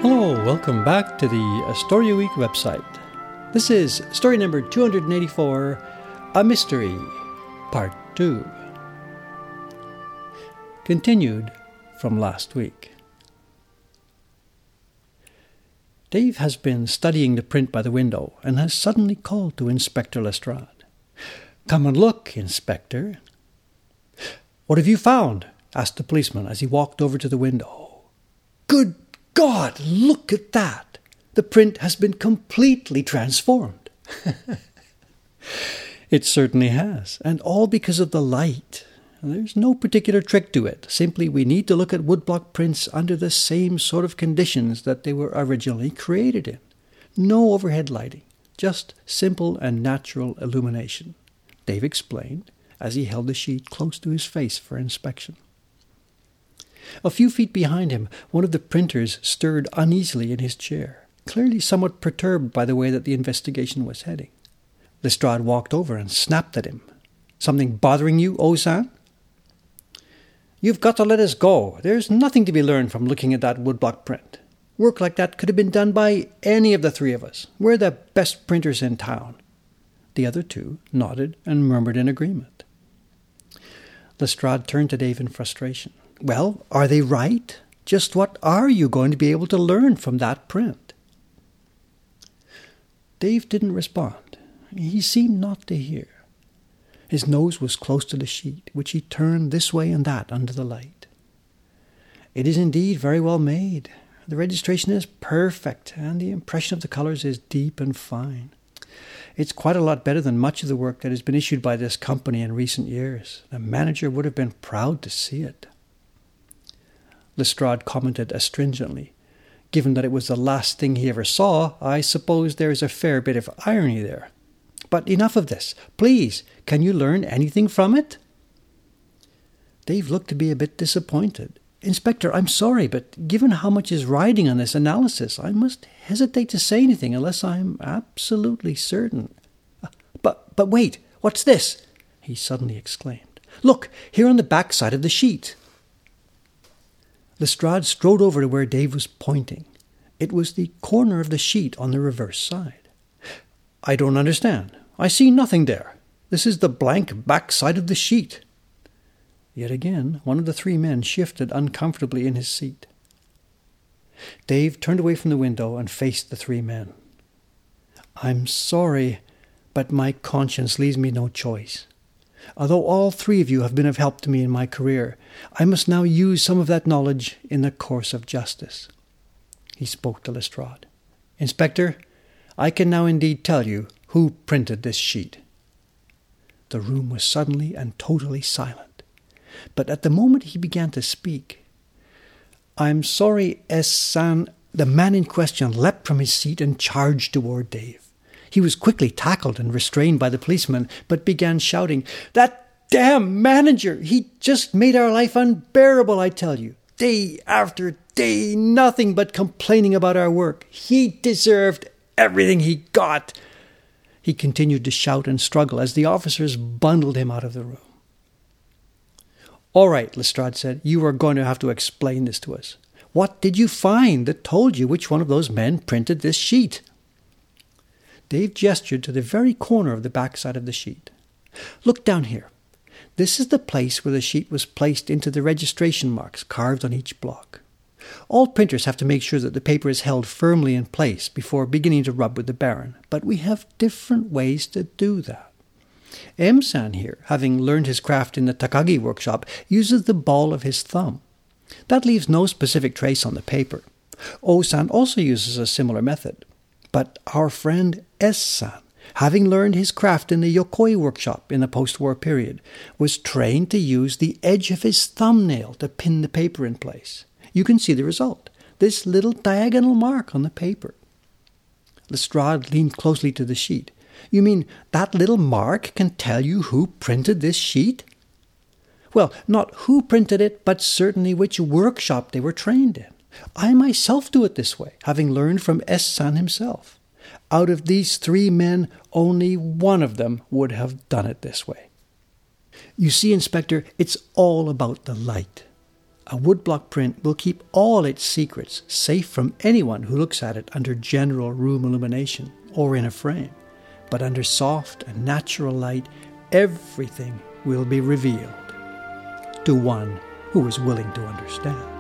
Hello, welcome back to the Astoria Week website. This is story number 284, A Mystery, Part 2. Continued from last week. Dave has been studying the print by the window and has suddenly called to Inspector Lestrade. "Come and look, Inspector." "What have you found?" asked the policeman as he walked over to the window. "Good God, look at that! The print has been completely transformed." It certainly has, and all because of the light. There's no particular trick to it. Simply we need to look at woodblock prints under the same sort of conditions that they were originally created in. No overhead lighting, just simple and natural illumination, Dave explained as he held the sheet close to his face for inspection. A few feet behind him, one of the printers stirred uneasily in his chair, clearly somewhat perturbed by the way that the investigation was heading. Lestrade walked over and snapped at him. "Something bothering you, Ozan?" "You've got to let us go. There's nothing to be learned from looking at that woodblock print. Work like that could have been done by any of the three of us. We're the best printers in town." The other two nodded and murmured in agreement. Lestrade turned to Dave in frustration. "Well, are they right? Just what are you going to be able to learn from that print?" Dave didn't respond. He seemed not to hear. His nose was close to the sheet, which he turned this way and that under the light. "It is indeed very well made. The registration is perfect, and the impression of the colours is deep and fine. It's quite a lot better than much of the work that has been issued by this company in recent years. The manager would have been proud to see it." Lestrade commented astringently. "Given that it was the last thing he ever saw, I suppose there is a fair bit of irony there. But enough of this. Please, can you learn anything from it?" Dave looked to be a bit disappointed. "Inspector, I'm sorry, but given how much is riding on this analysis, I must hesitate to say anything unless I'm absolutely certain." But wait, what's this?" he suddenly exclaimed. "Look, here on the back side of the sheet." Lestrade strode over to where Dave was pointing. It was the corner of the sheet on the reverse side. "I don't understand. I see nothing there. This is the blank back side of the sheet." Yet again, one of the three men shifted uncomfortably in his seat. Dave turned away from the window and faced the three men. "I'm sorry, but my conscience leaves me no choice. Although all three of you have been of help to me in my career, I must now use some of that knowledge in the course of justice." He spoke to Lestrade. "Inspector, I can now indeed tell you who printed this sheet." The room was suddenly and totally silent. But at the moment he began to speak, "I'm sorry, S-san," the man in question leapt from his seat and charged toward Dave. He was quickly tackled and restrained by the policeman, but began shouting, "That damn manager! He just made our life unbearable, I tell you. Day after day, nothing but complaining about our work. He deserved everything he got." He continued to shout and struggle as the officers bundled him out of the room. "All right," Lestrade said, "you are going to have to explain this to us. What did you find that told you which one of those men printed this sheet?" Dave gestured to the very corner of the backside of the sheet. "Look down here. This is the place where the sheet was placed into the registration marks carved on each block. All printers have to make sure that the paper is held firmly in place before beginning to rub with the baren, but we have different ways to do that. M-san here, having learned his craft in the Takagi workshop, uses the ball of his thumb. That leaves no specific trace on the paper. O-san also uses a similar method. But our friend S-san, having learned his craft in the Yokoi workshop in the post-war period, was trained to use the edge of his thumbnail to pin the paper in place. You can see the result, this little diagonal mark on the paper." Lestrade leaned closely to the sheet. "You mean that little mark can tell you who printed this sheet?" "Well, not who printed it, but certainly which workshop they were trained in. I myself do it this way, having learned from S-san himself. Out of these three men, only one of them would have done it this way. You see, Inspector, it's all about the light. A woodblock print will keep all its secrets safe from anyone who looks at it under general room illumination or in a frame. But under soft and natural light, everything will be revealed to one who is willing to understand.